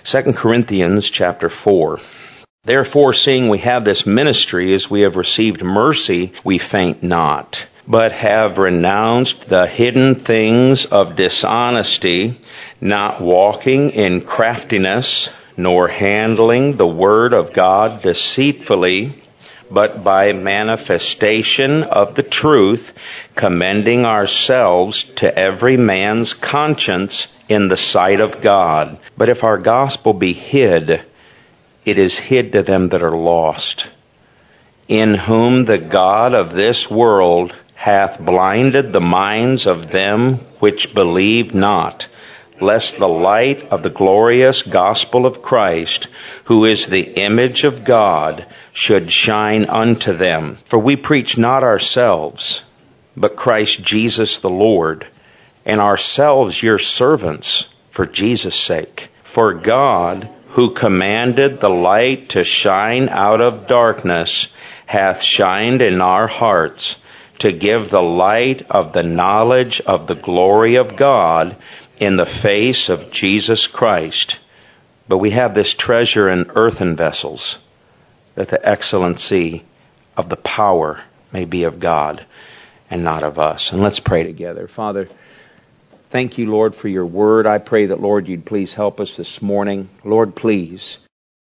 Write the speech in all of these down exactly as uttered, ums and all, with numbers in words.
Second Corinthians chapter four. Therefore, seeing we have this ministry, as we have received mercy, we faint not, but have renounced the hidden things of dishonesty, not walking in craftiness, nor handling the word of God deceitfully, but by manifestation of the truth, commending ourselves to every man's conscience in the sight of God. But if our gospel be hid, it is hid to them that are lost, in whom the God of this world hath blinded the minds of them which believe not, lest the light of the glorious gospel of Christ, who is the image of God, should shine unto them. For we preach not ourselves, but Christ Jesus the Lord, and ourselves your servants for Jesus' sake. For God, who commanded the light to shine out of darkness, hath shined in our hearts, to give the light of the knowledge of the glory of God in the face of Jesus Christ. But we have this treasure in earthen vessels, that the excellency of the power may be of God and not of us. And let's pray together. Father, thank you, Lord, for your word. I pray that, Lord, you'd please help us this morning. Lord, please,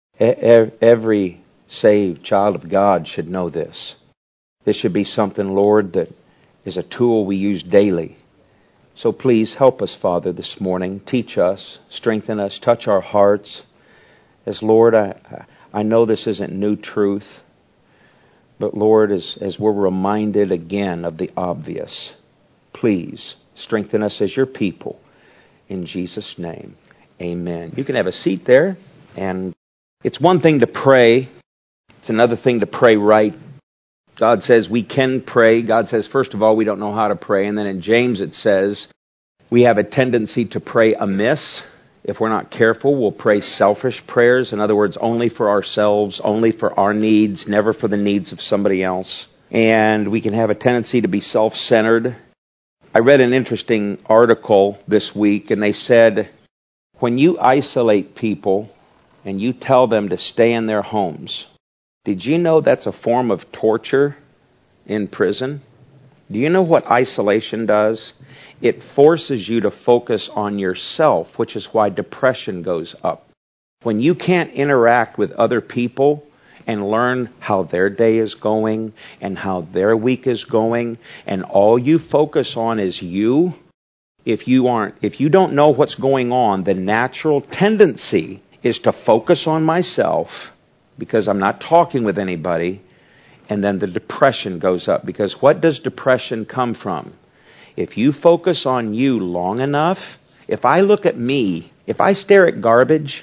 every saved child of God should know this. This should be something, Lord, that is a tool we use daily. So please help us, Father, this morning. Teach us, strengthen us, touch our hearts. As, Lord, I, I know this isn't new truth, but, Lord, as, as we're reminded again of the obvious, please strengthen us as your people. In Jesus' name, amen. You can have a seat there, and it's one thing to pray. It's another thing to pray right. God says we can pray. God says, first of all, we don't know how to pray. And then in James it says we have a tendency to pray amiss. If we're not careful, we'll pray selfish prayers. In other words, only for ourselves, only for our needs, never for the needs of somebody else. And we can have a tendency to be self-centered. I read an interesting article this week, and they said, when you isolate people and you tell them to stay in their homes, did you know that's a form of torture in prison? Do you know what isolation does? It forces you to focus on yourself, which is why depression goes up. When you can't interact with other people and learn how their day is going and how their week is going, and all you focus on is you, if you aren't, if you don't know what's going on, the natural tendency is to focus on myself because I'm not talking with anybody, and then the depression goes up. Because what does depression come from? If you focus on you long enough, if I look at me, if I stare at garbage,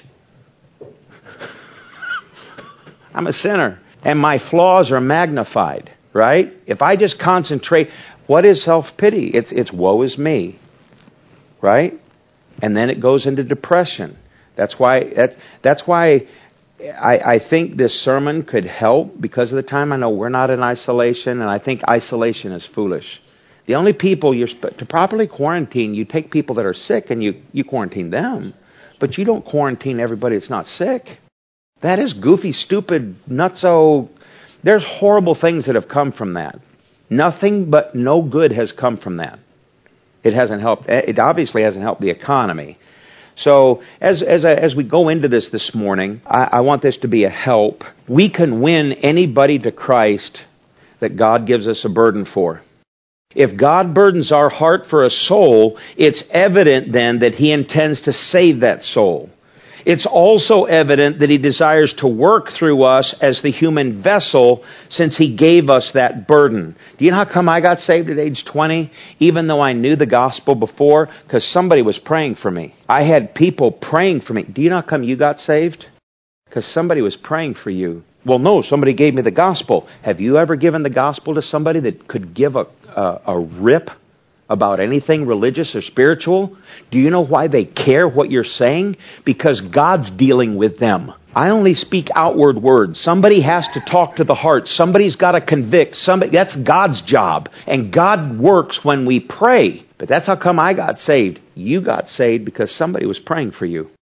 I'm a sinner, and my flaws are magnified, right? If I just concentrate, what is self-pity? It's, it's woe is me, right? And then it goes into depression. That's why, that, that's why I, I think this sermon could help because of the time. I know we're not in isolation, and I think isolation is foolish. The only people you're to properly quarantine, you take people that are sick and you, you quarantine them, but you don't quarantine everybody that's not sick. That is goofy, stupid, nutso. There's horrible things that have come from that. Nothing but no good has come from that. It hasn't helped. It obviously hasn't helped the economy. So as as as we go into this this morning, I, I want this to be a help. We can win anybody to Christ that God gives us a burden for. If God burdens our heart for a soul, it's evident then that He intends to save that soul. It's also evident that He desires to work through us as the human vessel since He gave us that burden. Do you know how come I got saved at age twenty? Even though I knew the gospel before? Because somebody was praying for me. I had people praying for me. Do you know how come you got saved? Because somebody was praying for you. Well, no, somebody gave me the gospel. Have you ever given the gospel to somebody that could give a, a, a rip about anything religious or spiritual? Do you know why they care what you're saying? Because God's dealing with them. I only speak outward words. Somebody has to talk to the heart. Somebody's got to convict. Somebody, that's God's job. And God works when we pray. But that's how come I got saved. You got saved because somebody was praying for you.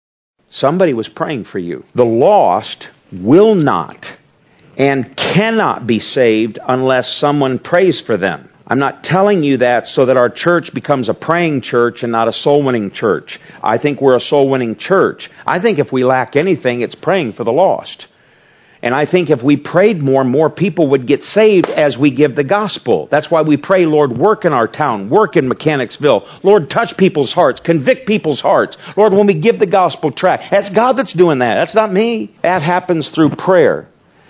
Somebody was praying for you. The lost will not and cannot be saved unless someone prays for them. I'm not telling you that so that our church becomes a praying church and not a soul-winning church. I think we're a soul-winning church. I think if we lack anything, it's praying for the lost. And I think if we prayed more, more people would get saved as we give the gospel. That's why we pray, Lord, work in our town, work in Mechanicsville. Lord, touch people's hearts, convict people's hearts. Lord, when we give the gospel tract, that's God that's doing that. That's not me. That happens through prayer.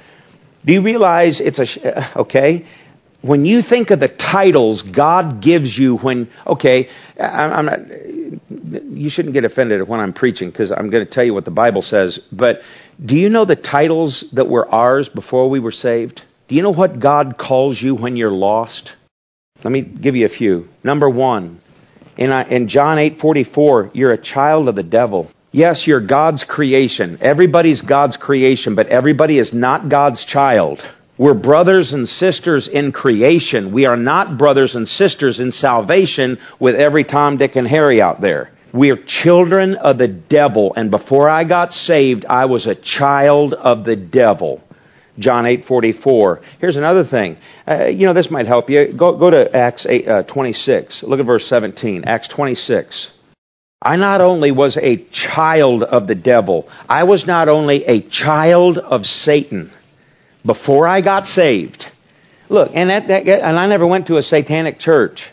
Do you realize it's a, okay, when you think of the titles God gives you when, okay, I'm not, you shouldn't get offended when I'm preaching because I'm going to tell you what the Bible says, but do you know the titles that were ours before we were saved? Do you know what God calls you when you're lost? Let me give you a few. Number one, in, in John eight forty-four, you're a child of the devil. Yes, you're God's creation. Everybody's God's creation, but everybody is not God's child. We're brothers and sisters in creation. We are not brothers and sisters in salvation with every Tom, Dick, and Harry out there. We are children of the devil, and before I got saved, I was a child of the devil. John eight forty-four. Here's another thing. Uh, you know, this might help you. Go, go to Acts eight, uh, twenty-six. Look at verse seventeen. Acts twenty-six. I not only was a child of the devil, I was not only a child of Satan before I got saved. Look, and that, that and I never went to a satanic church.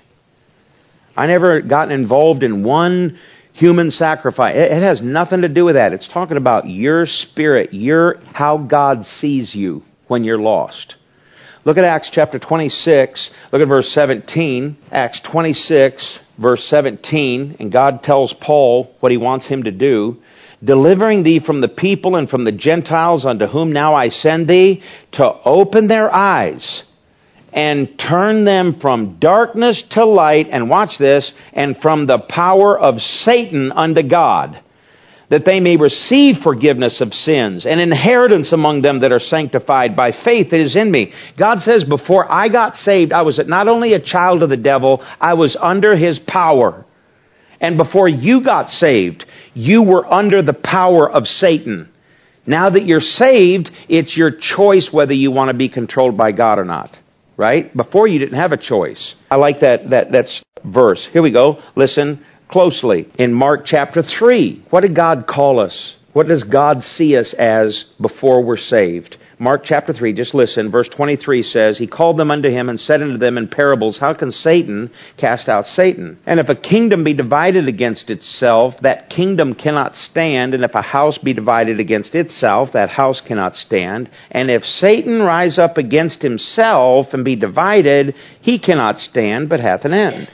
I never gotten involved in one human sacrifice. It, it has nothing to do with that. It's talking about your spirit, your how God sees you when you're lost. Look at Acts chapter twenty-six. Look at verse seventeen. Acts twenty-six, verse seventeen. And God tells Paul what he wants him to do. Delivering thee from the people and from the Gentiles unto whom now I send thee, to open their eyes and turn them from darkness to light, and watch this, and from the power of Satan unto God, that they may receive forgiveness of sins and inheritance among them that are sanctified by faith that is in me. God says, before I got saved, I was not only a child of the devil, I was under his power. And before you got saved, you were under the power of Satan. Now that you're saved, it's your choice whether you want to be controlled by God or not. Right? Before you didn't have a choice. I like that, that, that verse. Here we go. Listen closely. In Mark chapter three, what did God call us? What does God see us as before we're saved? Mark chapter three, just listen. Verse twenty-three says, He called them unto Him and said unto them in parables, How can Satan cast out Satan? And if a kingdom be divided against itself, that kingdom cannot stand. And if a house be divided against itself, that house cannot stand. And if Satan rise up against himself and be divided, he cannot stand, but hath an end.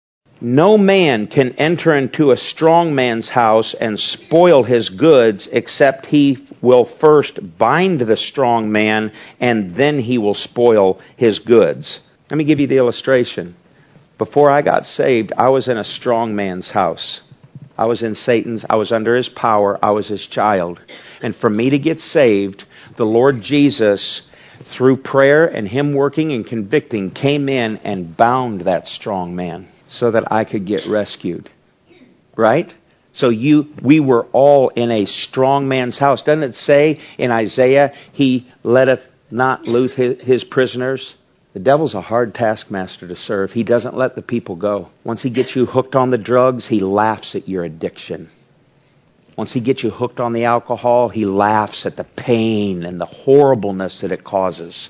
No man can enter into a strong man's house and spoil his goods, except he will first bind the strong man, and then he will spoil his goods. Let me give you the illustration. Before I got saved, I was in a strong man's house. I was in Satan's, I was under his power, I was his child. And for me to get saved, the Lord Jesus, through prayer and Him working and convicting, came in and bound that strong man, so that I could get rescued. Right? So you, we were all in a strong man's house. Doesn't it say in Isaiah, He letteth not loose his, his prisoners? The devil's a hard taskmaster to serve. He doesn't let the people go. Once he gets you hooked on the drugs, he laughs at your addiction. Once he gets you hooked on the alcohol, he laughs at the pain and the horribleness that it causes.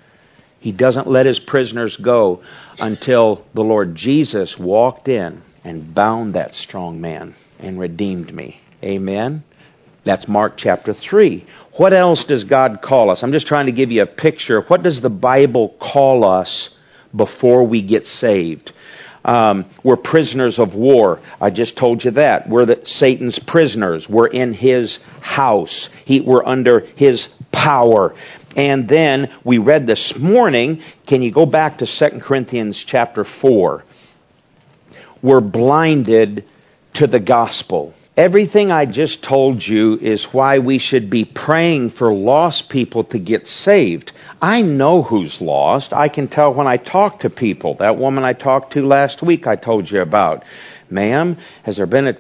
He doesn't let his prisoners go until the Lord Jesus walked in and bound that strong man and redeemed me. Amen? That's Mark chapter three. What else does God call us? I'm just trying to give you a picture. What does the Bible call us before we get saved? Um, we're prisoners of war. I just told you that. We're the, Satan's prisoners. We're in his house. He, we're under his power. And then we read this morning, can you go back to Second Corinthians chapter four? We're blinded to the gospel. Everything I just told you is why we should be praying for lost people to get saved. I know who's lost. I can tell when I talk to people. That woman I talked to last week I told you about. Ma'am, has there been a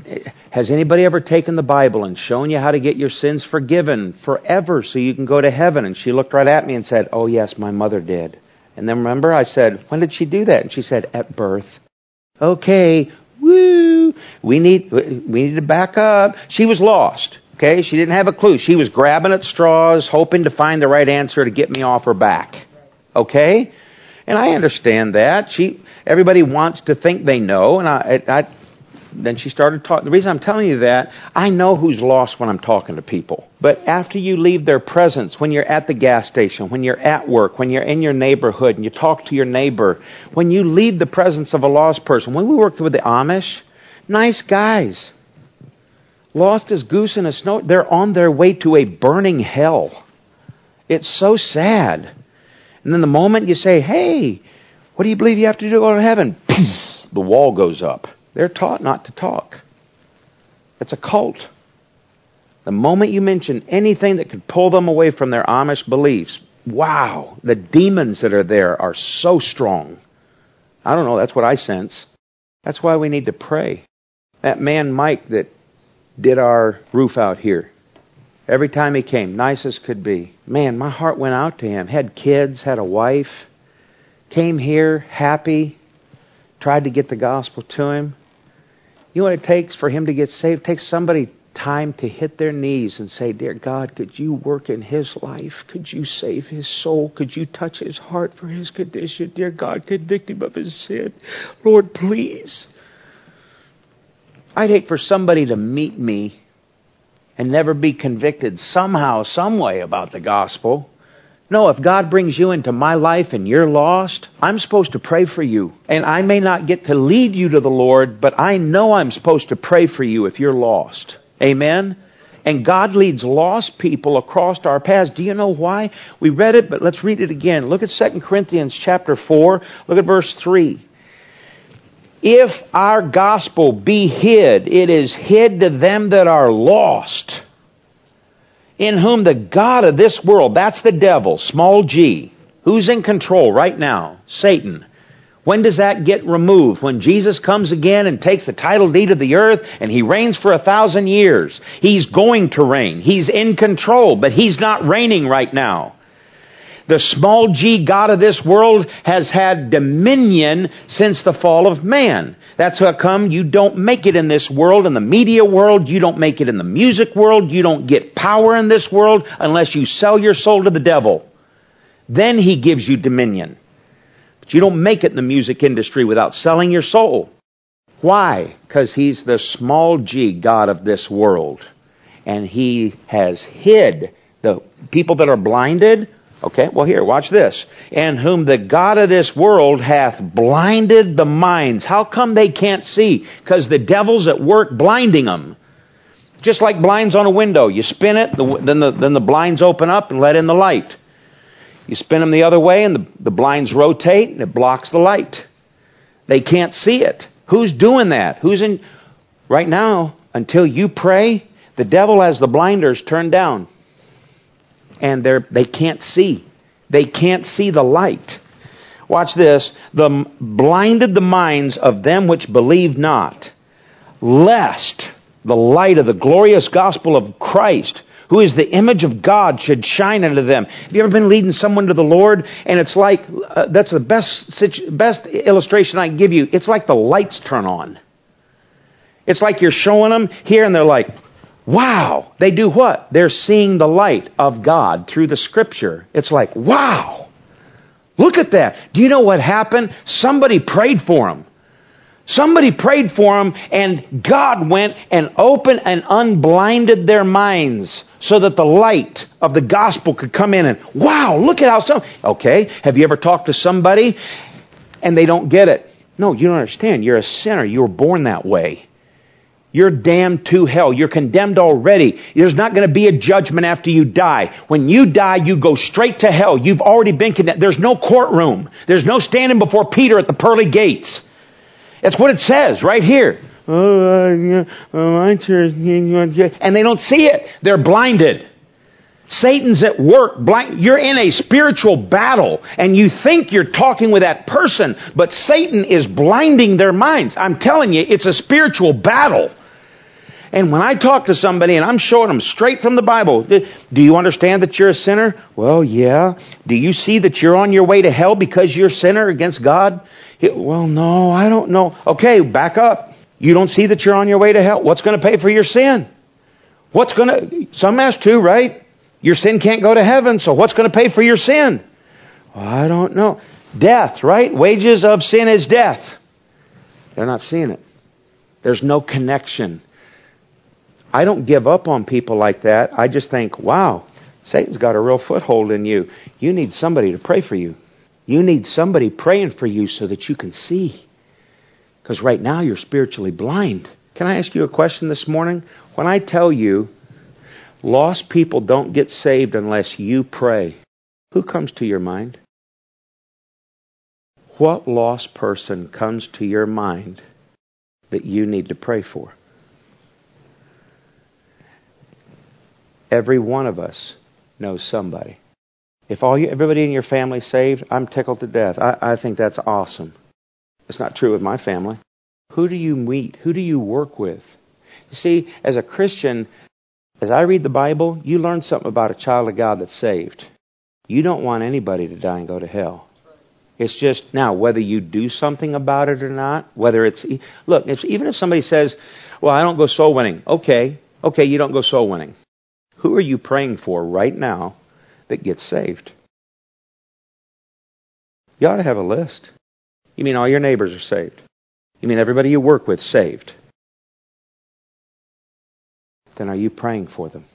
has anybody ever taken the Bible and shown you how to get your sins forgiven forever so you can go to heaven? And she looked right at me and said, oh yes, my mother did. And then remember, I said, when did she do that? And she said, at birth. Okay, woo, we need, we need to back up. She was lost, okay? She didn't have a clue. She was grabbing at straws, hoping to find the right answer to get me off her back, okay? And I understand that. She, everybody wants to think they know, and I, I then she started talking. The reason I'm telling you that, I know who's lost when I'm talking to people. But after you leave their presence, when you're at the gas station, when you're at work, when you're in your neighborhood and you talk to your neighbor, when you leave the presence of a lost person, when we worked with the Amish, nice guys, lost as goose in a snow, they're on their way to a burning hell. It's so sad. And then the moment you say, hey, what do you believe you have to do to go to heaven? Poof, the wall goes up. They're taught not to talk. It's a cult. The moment you mention anything that could pull them away from their Amish beliefs, wow, the demons that are there are so strong. I don't know, that's what I sense. That's why we need to pray. That man Mike that did our roof out here, every time he came, nice as could be. Man, my heart went out to him. Had kids, had a wife, came here happy, tried to get the gospel to him. You know what it takes for him to get saved? It takes somebody time to hit their knees and say, dear God, could you work in his life? Could you save his soul? Could you touch his heart for his condition? Dear God, convict him of his sin. Lord, please. I'd hate for somebody to meet me and never be convicted somehow, some way about the gospel. No, if God brings you into my life and you're lost, I'm supposed to pray for you. And I may not get to lead you to the Lord, but I know I'm supposed to pray for you if you're lost. Amen? And God leads lost people across our paths. Do you know why? We read it, but let's read it again. Look at Second Corinthians chapter four. Look at verse three. If our gospel be hid, it is hid to them that are lost, in whom the God of this world, that's the devil, small g. Who's in control right now? Satan. When does that get removed? When Jesus comes again and takes the title deed of the earth and he reigns for a thousand years. He's going to reign. He's in control, but he's not reigning right now. The small g God of this world has had dominion since the fall of man. That's how come you don't make it in this world, in the media world. You don't make it in the music world. You don't get power in this world unless you sell your soul to the devil. Then he gives you dominion. But you don't make it in the music industry without selling your soul. Why? Because he's the small g God of this world. And he has hid the people that are blinded. Okay, well here, watch this. And whom the God of this world hath blinded the minds. How come they can't see? Because the devil's at work blinding them. Just like blinds on a window. You spin it, the, then, the, then the blinds open up and let in the light. You spin them the other way and the, the blinds rotate and it blocks the light. They can't see it. Who's doing that? Who's in... Right now, until you pray, the devil has the blinders turned down. And they're, they can't see. They can't see the light. Watch this. The blinded the minds of them which believe not, lest the light of the glorious gospel of Christ, who is the image of God, should shine unto them. Have you ever been leading someone to the Lord? And it's like, uh, that's the best, best illustration I can give you. It's like the lights turn on. It's like you're showing them here and they're like, wow. They do what? They're seeing the light of God through the Scripture. It's like, wow. Look at that. Do you know what happened? Somebody prayed for them. Somebody prayed for them and God went and opened and unblinded their minds so that the light of the gospel could come in and, wow, look at how some... Okay, have you ever talked to somebody and they don't get it? No, you don't understand. You're a sinner. You were born that way. You're damned to hell. You're condemned already. There's not going to be a judgment after you die. When you die, you go straight to hell. You've already been condemned. There's no courtroom. There's no standing before Peter at the pearly gates. That's what it says right here. Oh, uh, yeah, my church. And they don't see it. They're blinded. Satan's at work. Blind. You're in a spiritual battle and you think you're talking with that person, but Satan is blinding their minds. I'm telling you, it's a spiritual battle. And when I talk to somebody and I'm showing them straight from the Bible, do you understand that you're a sinner? Well, yeah. Do you see that you're on your way to hell because you're a sinner against God? Well, no, I don't know. Okay, back up. You don't see that you're on your way to hell. What's going to pay for your sin? What's going to... Some ask too, right? Your sin can't go to heaven, so what's going to pay for your sin? Well, I don't know. Death, right? Wages of sin is death. They're not seeing it. There's no connection. I don't give up on people like that. I just think, wow, Satan's got a real foothold in you. You need somebody to pray for you. You need somebody praying for you so that you can see. Because right now you're spiritually blind. Can I ask you a question this morning? When I tell you lost people don't get saved unless you pray, who comes to your mind? What lost person comes to your mind that you need to pray for? Every one of us knows somebody. If all you, everybody in your family is saved, I'm tickled to death. I, I think that's awesome. It's not true with my family. Who do you meet? Who do you work with? You see, as a Christian, as I read the Bible, you learn something about a child of God that's saved. You don't want anybody to die and go to hell. It's just, now, whether you do something about it or not, whether it's... Look, if, even if somebody says, well, I don't go soul winning. Okay, okay, you don't go soul winning. Who are you praying for right now that gets saved? You ought to have a list. You mean all your neighbors are saved? You mean everybody you work with saved? Then are you praying for them?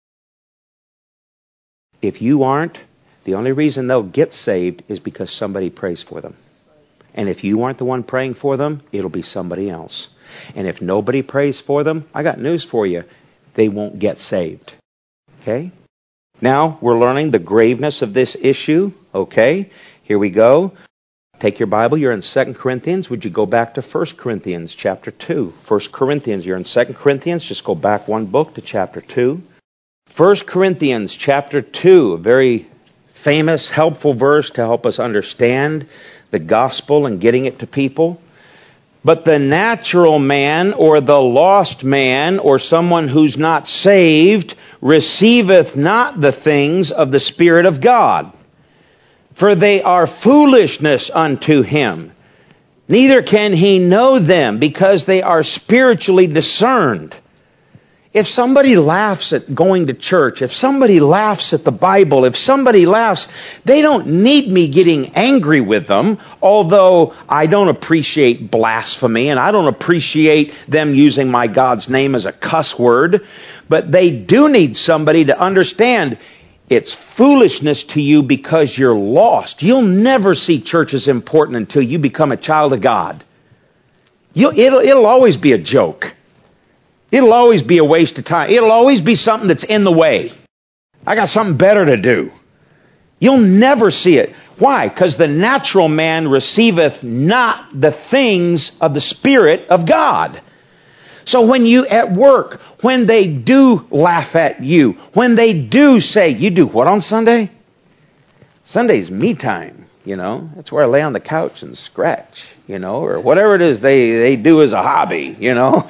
If you aren't, the only reason they'll get saved is because somebody prays for them. And if you aren't the one praying for them, it'll be somebody else. And if nobody prays for them, I got news for you. They won't get saved. Okay? Now, we're learning the graveness of this issue. Okay? Here we go. Take your Bible. You're in Second Corinthians. Would you go back to First Corinthians chapter two? First Corinthians. You're in Second Corinthians. Just go back one book to chapter two. First Corinthians chapter two. A very famous, helpful verse to help us understand the gospel and getting it to people. But the natural man, or the lost man, or someone who's not saved, receiveth not the things of the Spirit of God, for they are foolishness unto him. Neither can he know them, because they are spiritually discerned. If somebody laughs at going to church, if somebody laughs at the Bible, if somebody laughs, they don't need me getting angry with them, although I don't appreciate blasphemy and I don't appreciate them using my God's name as a cuss word, but they do need somebody to understand it's foolishness to you because you're lost. You'll never see church as important until you become a child of God. You'll, it'll, it'll always be a joke. It'll always be a waste of time. It'll always be something that's in the way. I got something better to do. You'll never see it. Why? Because the natural man receiveth not the things of the Spirit of God. So when you at work, when they do laugh at you, when they do say, you do what on Sunday? Sunday's me time, you know. That's where I lay on the couch and scratch, you know, or whatever it is they, they do as a hobby, you know.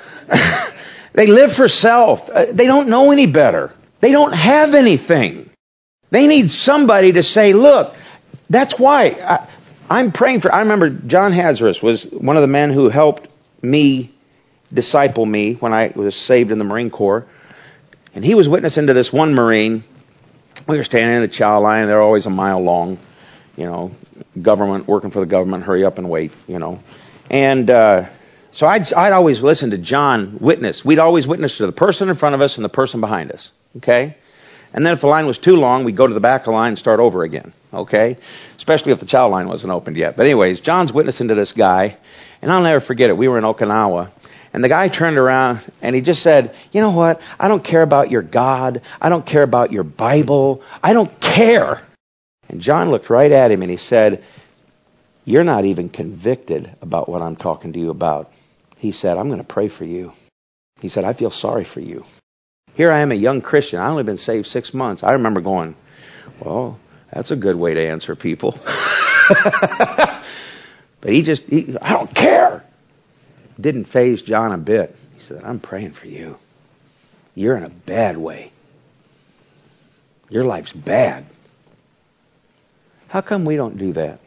They live for self. Uh, they don't know any better. They don't have anything. They need somebody to say, look, that's why I, I'm praying for... I remember John Hazarus was one of the men who helped me, disciple me when I was saved in the Marine Corps. And he was witnessing to this one Marine. We were standing in the chow line. They're always a mile long. You know, government, working for the government, hurry up and wait, you know. And... Uh, So I'd, I'd always listen to John witness. We'd always witness to the person in front of us and the person behind us. Okay? And then if the line was too long, we'd go to the back of the line and start over again. Okay? Especially if the chow line wasn't opened yet. But anyways, John's witnessing to this guy. And I'll never forget it. We were in Okinawa. And the guy turned around and he just said, you know what? I don't care about your God. I don't care about your Bible. I don't care. And John looked right at him and he said, you're not even convicted about what I'm talking to you about. He said, I'm going to pray for you. He said, I feel sorry for you. Here I am, a young Christian. I've only been saved six months. I remember going, well, that's a good way to answer people. But he just, he, I don't care. Didn't faze John a bit. He said, I'm praying for you. You're in a bad way. Your life's bad. How come we don't do that?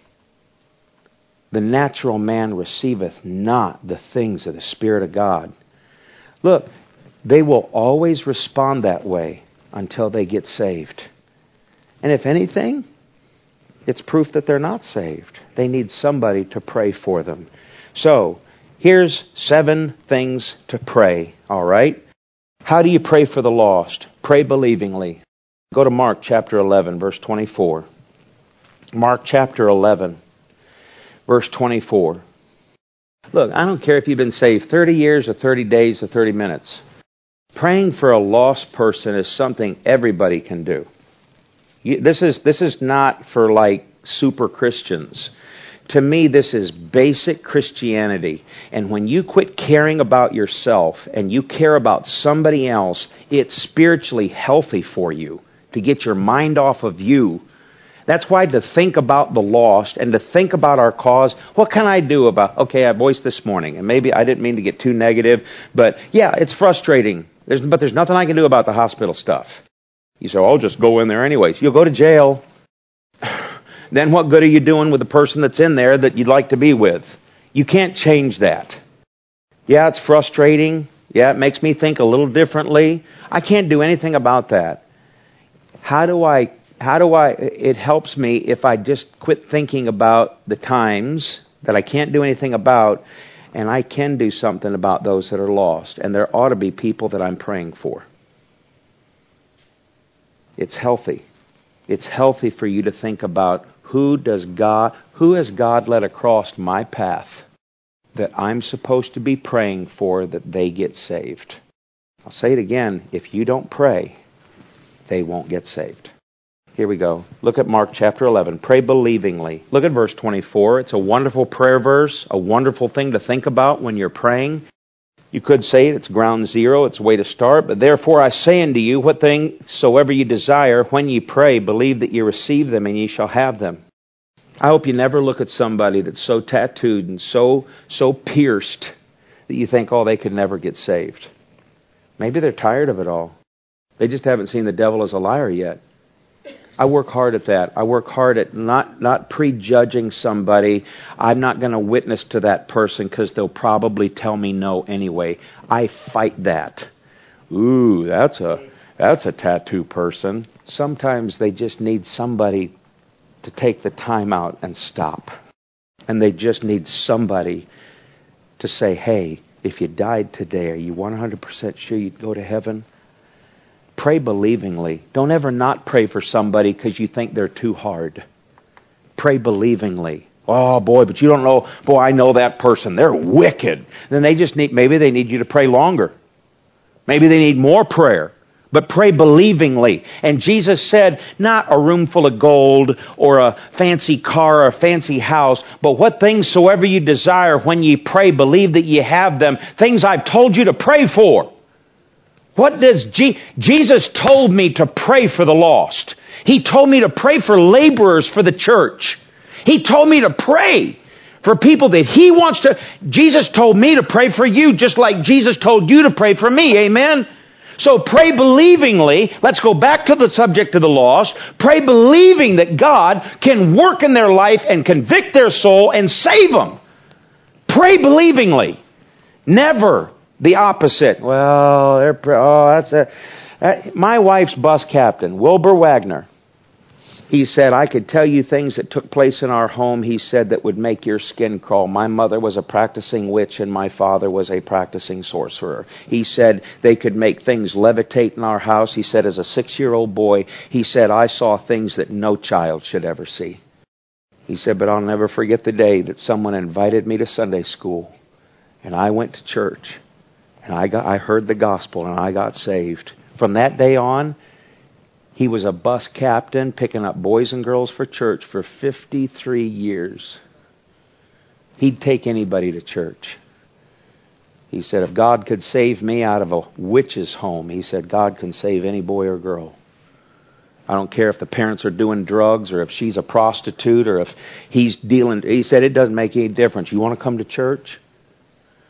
The natural man receiveth not the things of the Spirit of God. Look, they will always respond that way until they get saved. And if anything, it's proof that they're not saved. They need somebody to pray for them. So, here's seven things to pray, all right? How do you pray for the lost? Pray believingly. Go to Mark chapter eleven, verse twenty-four. Mark chapter eleven, verse twenty-four. Look, I don't care if you've been saved thirty years or thirty days or thirty minutes. Praying for a lost person is something everybody can do. You, this is this is not for like super Christians. To me, this is basic Christianity. And when you quit caring about yourself and you care about somebody else, it's spiritually healthy for you to get your mind off of you. That's why to think about the lost and to think about our cause, what can I do about, okay, I voiced this morning, and maybe I didn't mean to get too negative, but yeah, it's frustrating. There's, but there's nothing I can do about the hospital stuff. You say, oh, I'll just go in there anyways. You'll go to jail. Then what good are you doing with the person that's in there that you'd like to be with? You can't change that. Yeah, it's frustrating. Yeah, it makes me think a little differently. I can't do anything about that. How do I, how do I, it helps me if I just quit thinking about the times that I can't do anything about, and I can do something about those that are lost. And there ought to be people that I'm praying for. It's healthy. It's healthy for you to think about who does God, who has God let across my path that I'm supposed to be praying for that they get saved. I'll say it again. If you don't pray, they won't get saved. Here we go. Look at Mark chapter eleven. Pray believingly. Look at verse twenty-four. It's a wonderful prayer verse, a wonderful thing to think about when you're praying. You could say it's ground zero, it's a way to start. But therefore I say unto you, what thing soever you desire, when ye pray, believe that ye receive them, and ye shall have them. I hope you never look at somebody that's so tattooed and so so pierced that you think, oh, they could never get saved. Maybe they're tired of it all. They just haven't seen the devil as a liar yet. I work hard at that. I work hard at not, not prejudging somebody. I'm not going to witness to that person because they'll probably tell me no anyway. I fight that. Ooh, that's a that's a tattoo person. Sometimes they just need somebody to take the time out and stop. And they just need somebody to say, hey, if you died today, are you one hundred percent sure you'd go to heaven? Pray believingly. Don't ever not pray for somebody because you think they're too hard. Pray believingly. Oh boy, but you don't know, boy, I know that person. They're wicked. Then they just need, maybe they need you to pray longer. Maybe they need more prayer. But pray believingly. And Jesus said, not a room full of gold or a fancy car or a fancy house, but what things soever you desire when ye pray, believe that ye have them. Things I've told you to pray for. What does Je- Jesus told me to pray for the lost. He told me to pray for laborers for the church. He told me to pray for people that He wants to. Jesus told me to pray for you just like Jesus told you to pray for me. Amen? So pray believingly. Let's go back to the subject of the lost. Pray believing that God can work in their life and convict their soul and save them. Pray believingly. Never the opposite. Well, they're, oh, that's a... Uh, my wife's bus captain, Wilbur Wagner, he said, I could tell you things that took place in our home, he said, that would make your skin crawl. My mother was a practicing witch and my father was a practicing sorcerer. He said they could make things levitate in our house. He said, as a six-year-old boy, he said, I saw things that no child should ever see. He said, but I'll never forget the day that someone invited me to Sunday school and I went to church and I got, I heard the gospel and I got saved. From that day on, he was a bus captain picking up boys and girls for church for fifty-three years. He'd take anybody to church. He said, if God could save me out of a witch's home, he said, God can save any boy or girl. I don't care if the parents are doing drugs or if she's a prostitute or if he's dealing. He said, it doesn't make any difference. You want to come to church?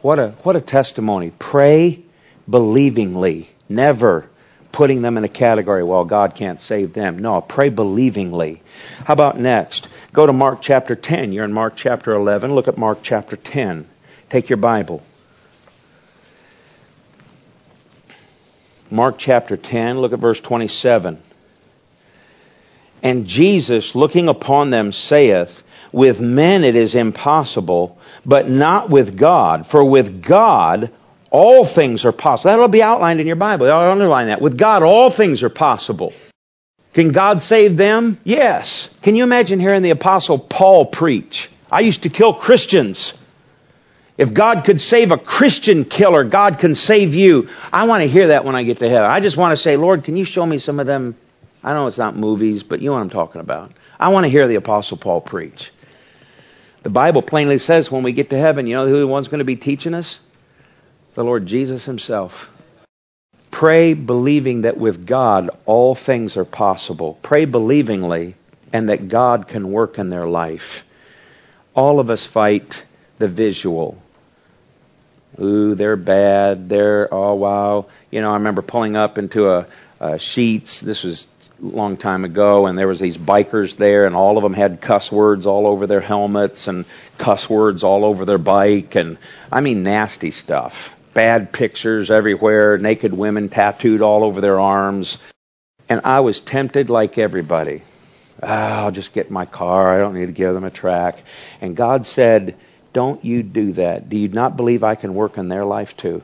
What a, what a testimony. Pray believingly. Never putting them in a category, well, God can't save them. No, pray believingly. How about next? Go to Mark chapter ten. You're in Mark chapter eleven. Look at Mark chapter ten. Take your Bible. Mark chapter ten, look at verse twenty-seven. And Jesus, looking upon them, saith, with men it is impossible, but not with God. For with God all things are possible. That'll be outlined in your Bible. I'll underline that. With God all things are possible. Can God save them? Yes. Can you imagine hearing the Apostle Paul preach? I used to kill Christians. If God could save a Christian killer, God can save you. I want to hear that when I get to heaven. I just want to say, Lord, can you show me some of them? I know it's not movies, but you know what I'm talking about. I want to hear the Apostle Paul preach. The Bible plainly says when we get to heaven, you know who the one's going to be teaching us? The Lord Jesus Himself. Pray believing that with God all things are possible. Pray believingly and that God can work in their life. All of us fight the visual. Ooh, they're bad. They're, oh, wow. You know, I remember pulling up into a, a Sheetz. This was a long time ago, and there was these bikers there, and all of them had cuss words all over their helmets and cuss words all over their bike, and I mean nasty stuff. Bad pictures everywhere, naked women tattooed all over their arms. And I was tempted like everybody. Ah, I'll just get in my car. I don't need to give them a track. And God said, don't you do that. Do you not believe I can work in their life too?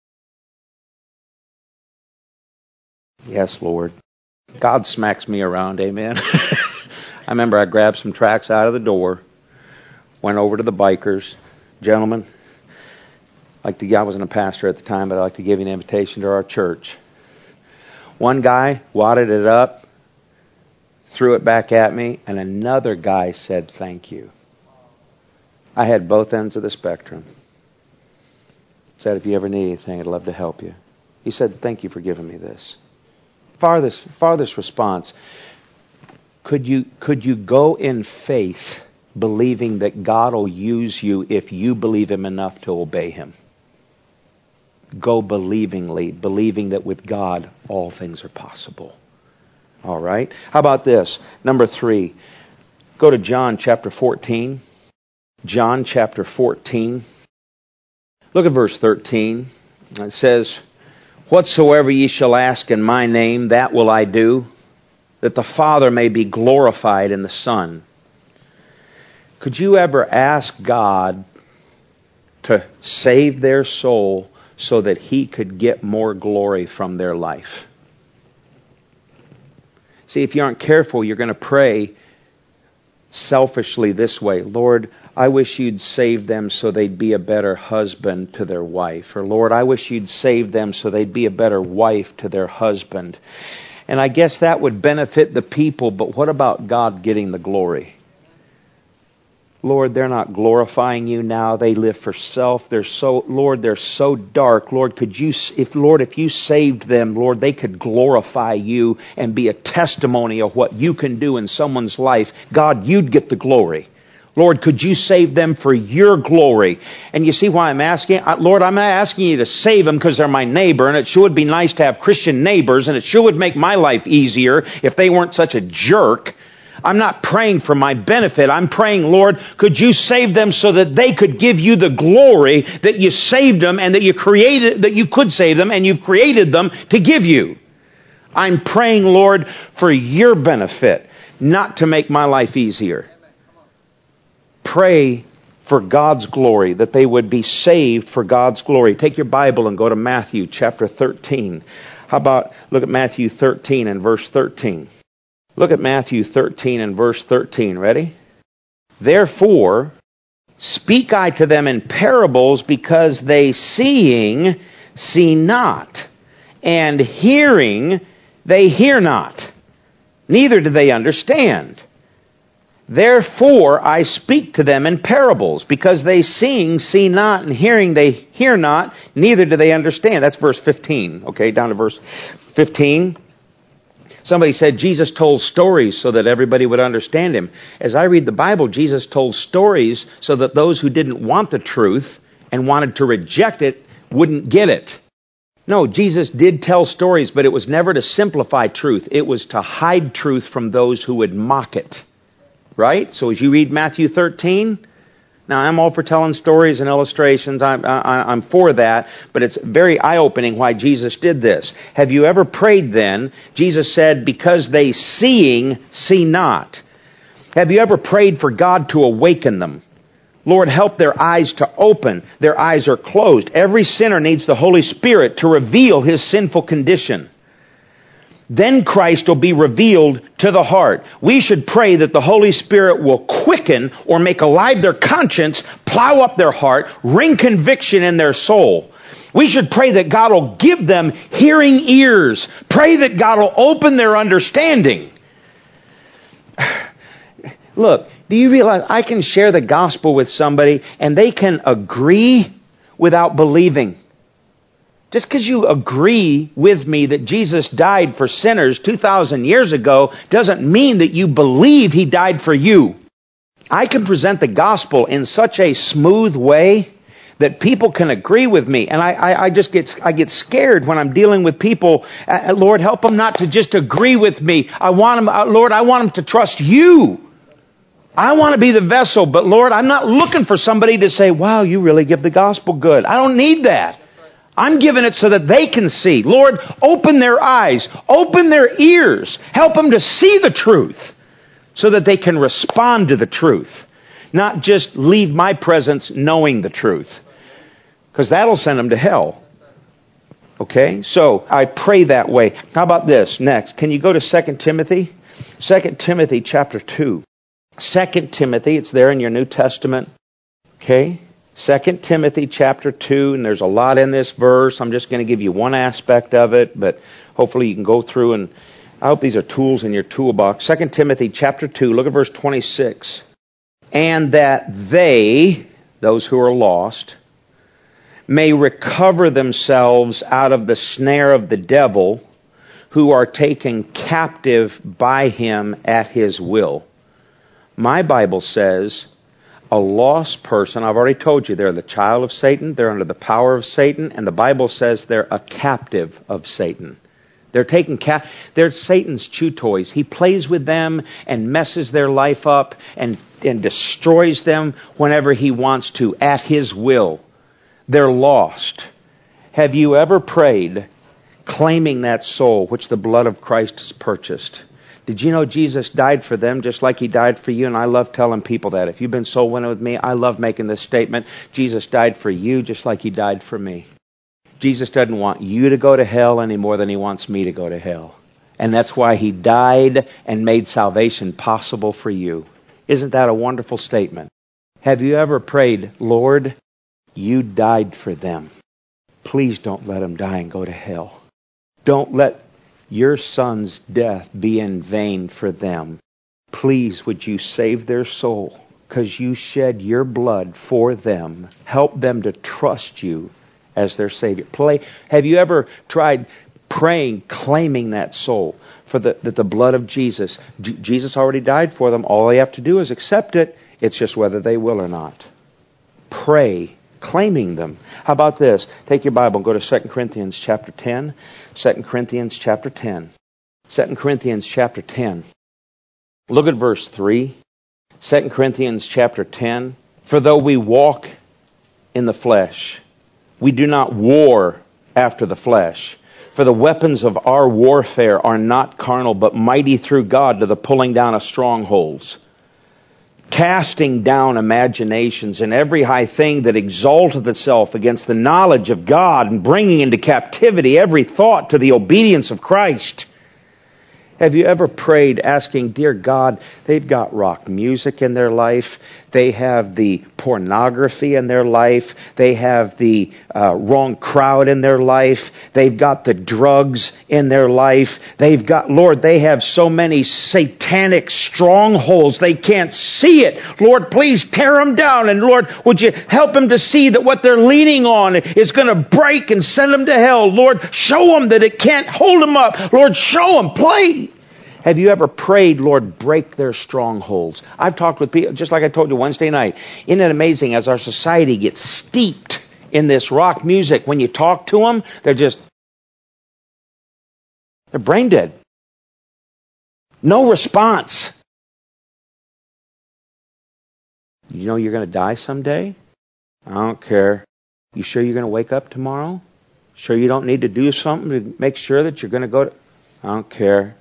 Yes, Lord. God smacks me around, amen. I remember I grabbed some tracts out of the door, went over to the bikers. Gentlemen, I'd like to, I wasn't a pastor at the time, but I'd like to give you an invitation to our church. One guy wadded it up, threw it back at me, and another guy said thank you. I had both ends of the spectrum. Said, if you ever need anything, I'd love to help you. He said, thank you for giving me this. Farthest, farthest response, could you, could you go in faith believing that God will use you if you believe Him enough to obey Him? Go believingly, believing that with God all things are possible. All right? How about this? Number three, go to John chapter fourteen. John chapter fourteen. Look at verse thirteen. It says, whatsoever ye shall ask in my name, that will I do, that the Father may be glorified in the Son. Could you ever ask God to save their soul so that He could get more glory from their life? See, if you aren't careful, you're going to pray selfishly this way. Lord, I wish you'd save them so they'd be a better husband to their wife. Or Lord, I wish you'd save them so they'd be a better wife to their husband. And I guess that would benefit the people, but what about God getting the glory? Lord, they're not glorifying you now. They live for self. They're so, Lord, they're so dark. Lord, could you, if Lord, if you saved them, Lord, they could glorify you and be a testimony of what you can do in someone's life. God, you'd get the glory. Lord, could you save them for your glory? And you see why I'm asking? Lord, I'm not asking you to save them because they're my neighbor, and it sure would be nice to have Christian neighbors, and it sure would make my life easier if they weren't such a jerk. I'm not praying for my benefit. I'm praying, Lord, could you save them so that they could give you the glory that you saved them and that you created, that you could save them and you've created them to give you. I'm praying, Lord, for your benefit, not to make my life easier. Pray for God's glory, that they would be saved for God's glory. Take your Bible and go to Matthew chapter thirteen. How about, look at Matthew thirteen and verse thirteen. Look at Matthew thirteen and verse thirteen. Ready? Therefore, speak I to them in parables, because they seeing see not, and hearing they hear not, neither do they understand. Therefore I speak to them in parables, because they seeing see not, and hearing they hear not, neither do they understand. That's verse fifteen. Okay, down to verse fifteen. Somebody said Jesus told stories so that everybody would understand Him. As I read the Bible, Jesus told stories so that those who didn't want the truth and wanted to reject it wouldn't get it. No, Jesus did tell stories, but it was never to simplify truth. It was to hide truth from those who would mock it. Right? So as you read Matthew thirteen, now I'm all for telling stories and illustrations. I'm, I, I'm for that, but it's very eye-opening why Jesus did this. Have you ever prayed then? Jesus said, because they seeing, see not. Have you ever prayed for God to awaken them? Lord, help their eyes to open. Their eyes are closed. Every sinner needs the Holy Spirit to reveal his sinful condition. Then Christ will be revealed to the heart. We should pray that the Holy Spirit will quicken or make alive their conscience, plow up their heart, ring conviction in their soul. We should pray that God will give them hearing ears. Pray that God will open their understanding. Look, do you realize I can share the gospel with somebody and they can agree without believing? Just because you agree with me that Jesus died for sinners two thousand years ago doesn't mean that you believe He died for you. I can present the gospel in such a smooth way that people can agree with me. And I, I, I just get I get scared when I'm dealing with people. Uh, Lord, help them not to just agree with me. I want them, uh, Lord, I want them to trust you. I want to be the vessel, but Lord, I'm not looking for somebody to say, wow, you really give the gospel good. I don't need that. I'm giving it so that they can see. Lord, open their eyes, open their ears, help them to see the truth so that they can respond to the truth. Not just leave my presence knowing the truth, because that'll send them to hell. Okay? So I pray that way. How about this? Next, can you go to Second Timothy? Second Timothy chapter two. Second Timothy, it's there in your New Testament. Okay? Second Timothy chapter two, and there's a lot in this verse. I'm just going to give you one aspect of it, but hopefully you can go through, and I hope these are tools in your toolbox. Second Timothy chapter two, look at verse twenty-six. And that they, those who are lost, may recover themselves out of the snare of the devil, who are taken captive by him at his will. My Bible says a lost person, I've already told you, they're the child of Satan, they're under the power of Satan, and the Bible says they're a captive of Satan. They're taken cap- they're Satan's chew toys. He plays with them and messes their life up and, and destroys them whenever he wants to, at his will. They're lost. Have you ever prayed claiming that soul which the blood of Christ has purchased? Did you know Jesus died for them just like He died for you? And I love telling people that. If you've been soul winning with me, I love making this statement. Jesus died for you just like He died for me. Jesus doesn't want you to go to hell any more than He wants me to go to hell. And that's why He died and made salvation possible for you. Isn't that a wonderful statement? Have you ever prayed, Lord, you died for them. Please don't let them die and go to hell. Don't let your Son's death be in vain for them. Please, would you save their soul? Because you shed your blood for them. Help them to trust you as their Savior. Play. Have you ever tried praying, claiming that soul for the, that the blood of Jesus, J- Jesus already died for them. All they have to do is accept it. It's just whether they will or not. Pray, claiming them. How about this? Take your Bible and go to Second Corinthians chapter ten. Second Corinthians chapter ten. Second Corinthians chapter ten. Look at verse three. Second Corinthians chapter ten. For though we walk in the flesh, we do not war after the flesh. For the weapons of our warfare are not carnal, but mighty through God to the pulling down of strongholds, casting down imaginations and every high thing that exalteth itself against the knowledge of God, and bringing into captivity every thought to the obedience of Christ. Have you ever prayed asking, dear God, they've got rock music in their life, they have the pornography in their life, they have the uh, wrong crowd in their life, they've got the drugs in their life, they've got, Lord, they have so many satanic strongholds, they can't see it. Lord, please tear them down, and Lord, would you help them to see that what they're leaning on is going to break and send them to hell. Lord, show them that it can't hold them up. Lord, show them, play. Have you ever prayed, Lord, break their strongholds? I've talked with people, just like I told you Wednesday night. Isn't it amazing as our society gets steeped in this rock music. When you talk to them, they're just, they're brain dead. No response. You know you're going to die someday? I don't care. You sure you're going to wake up tomorrow? Sure you don't need to do something to make sure that you're going to go to... I don't care.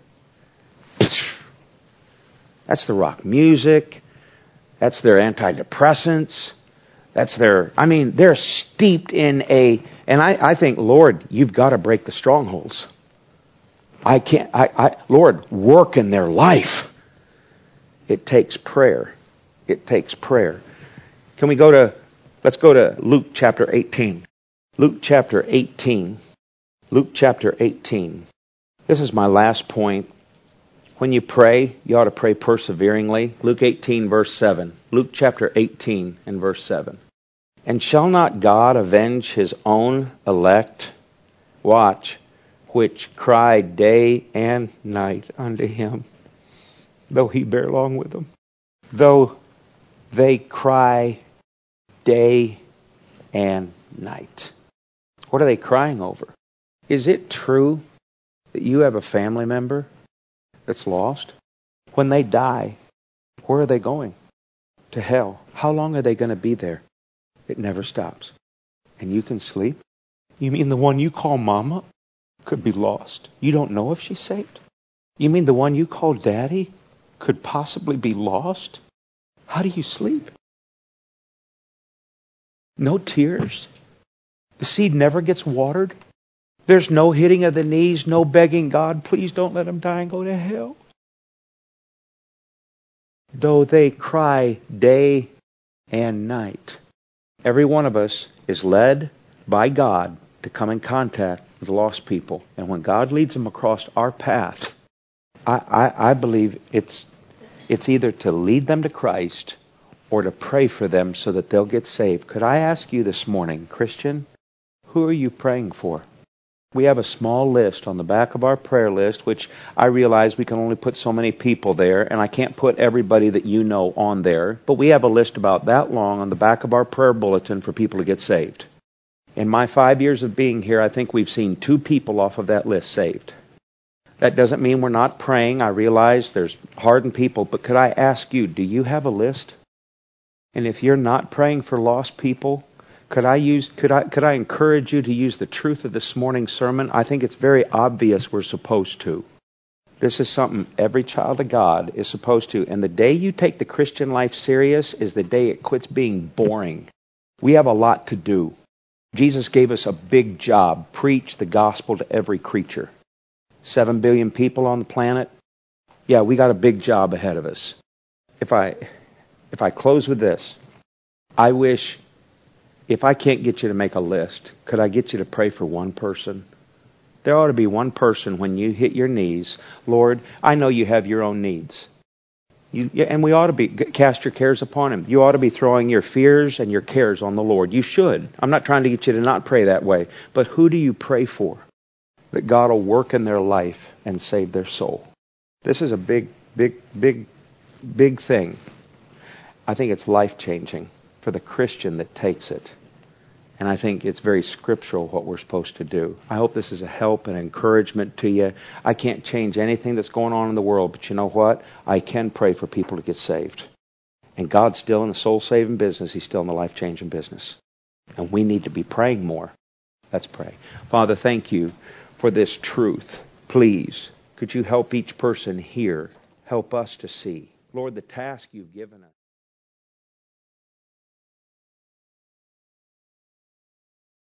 That's the rock music. That's their antidepressants. That's their... I mean, they're steeped in a... And I, I think, Lord, you've got to break the strongholds. I can't... I, I, Lord, work in their life. It takes prayer. It takes prayer. Can we go to... Let's go to Luke chapter eighteen. Luke chapter eighteen. Luke chapter eighteen. This is my last point. When you pray, you ought to pray perseveringly. Luke eighteen, verse seven. Luke chapter eighteen and verse seven. And shall not God avenge his own elect? Watch. Which cry day and night unto him, though he bear long with them. Though they cry day and night. What are they crying over? Is it true that you have a family member that's lost? When they die, where are they going? To hell. How long are they going to be there? It never stops. And you can sleep? You mean the one you call mama could be lost? You don't know if she's saved? You mean the one you call daddy could possibly be lost? How do you sleep? No tears. The seed never gets watered. There's no hitting of the knees, no begging God, please don't let him die and go to hell. Though they cry day and night. Every one of us is led by God to come in contact with lost people. And when God leads them across our path, I, I, I believe it's it's either to lead them to Christ or to pray for them so that they'll get saved. Could I ask you this morning, Christian, who are you praying for? We have a small list on the back of our prayer list, which I realize we can only put so many people there, and I can't put everybody that you know on there, but we have a list about that long on the back of our prayer bulletin for people to get saved. In my five years of being here, I think we've seen two people off of that list saved. That doesn't mean we're not praying. I realize there's hardened people, but could I ask you, do you have a list? And if you're not praying for lost people, could I use could I could I encourage you to use the truth of this morning's sermon? I think it's very obvious we're supposed to. This is something every child of God is supposed to. And the day you take the Christian life serious is the day it quits being boring. We have a lot to do. Jesus gave us a big job. Preach the gospel to every creature. Seven billion people on the planet. Yeah, we got a big job ahead of us. If I if I close with this, I wish, if I can't get you to make a list, could I get you to pray for one person? There ought to be one person when you hit your knees. Lord, I know you have your own needs. You, and we ought to be, cast your cares upon him. You ought to be throwing your fears and your cares on the Lord. You should. I'm not trying to get you to not pray that way. But who do you pray for? That God will work in their life and save their soul. This is a big, big, big, big thing. I think it's life-changing for the Christian that takes it. And I think it's very scriptural what we're supposed to do. I hope this is a help and encouragement to you. I can't change anything that's going on in the world, but you know what? I can pray for people to get saved. And God's still in the soul-saving business. He's still in the life-changing business. And we need to be praying more. Let's pray. Father, thank you for this truth. Please, could you help each person here? Help us to see. Lord, the task you've given us.